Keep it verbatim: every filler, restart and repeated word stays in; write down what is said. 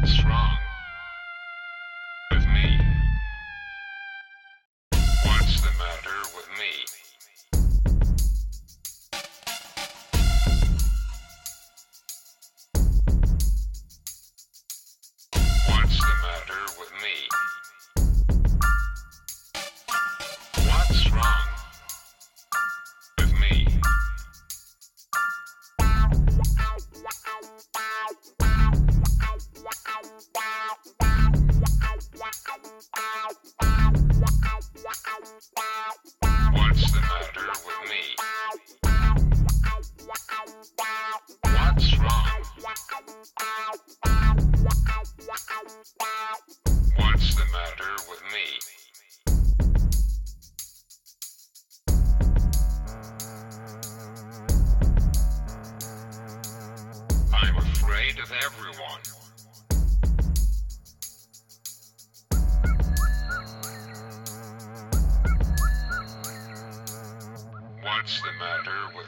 What's wrong with me? What's the matter with me? What's the matter with me? What's wrong with me? What's the matter with me? What's wrong? What's the matter with me? I'm afraid of everyone. What's the matter with